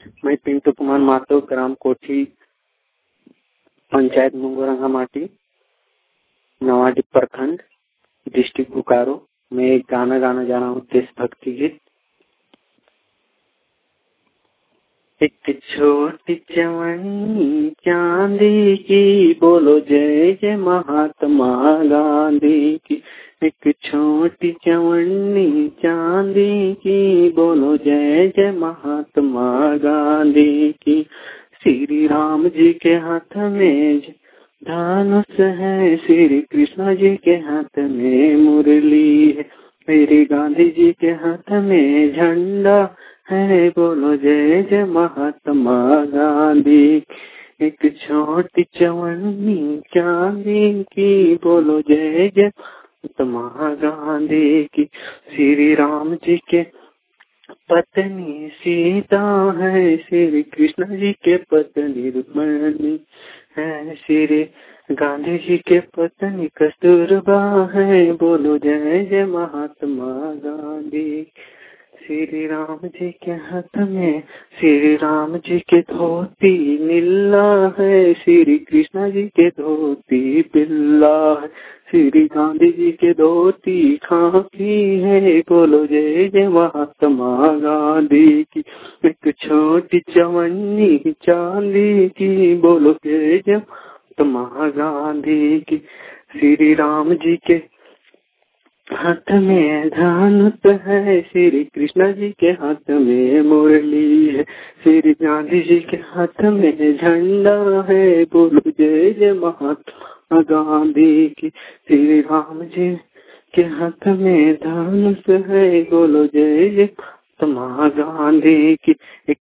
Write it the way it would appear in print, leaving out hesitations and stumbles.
मैं पिंटू कुमार मातो, ग्राम कोठी, पंचायत मुंगोरंगा माटी, नवाडी प्रखंड, डिस्ट्रिक्ट बोकारो। मैं एक गाना गाना जा रहा हूँ, देशभक्ति गीत। एक छोटी चवन्नी चांदी की, बोलो जय जय महात्मा गांधी की। एक छोटी चवन्नी चांदी की, बोलो जय जय महात्मा गांधी की। श्री राम जी के हाथ में धनुष है, श्री कृष्ण जी के हाथ में मुरली है, मेरे गांधी जी के हाथ में झंडा है, बोलो जय जय महात्मा गांधी। एक छोटी चवन्नी चांदी की, बोलो जय जय महात्मा गांधी की। श्री राम जी के पत्नी सीता है, श्री कृष्ण जी के पत्नी रुक्मणी है, श्री गांधी जी के पत्नी कस्तूरबा है, बोलो जय जय महात्मा गांधी। श्री राम जी के हाथ में, श्री राम जी के धोती नीला है, श्री कृष्ण जी के धोती पीला है, श्री गांधी जी के धोती खाकी है, बोलो जय जय महात्मा गांधी की। एक छोटी चवन्नी चांदी की, बोलो जय जय महात्मा गांधी की। श्री राम जी के हाथ में धनुष है, श्री कृष्ण जी के हाथ में मुरली है, श्री गांधी जी के हाथ में झंडा है, बोलो जय जय महात्मा गांधी की। श्री राम जी के हाथ में धनुष है, बोलो जय जय महात्मा गांधी की। एक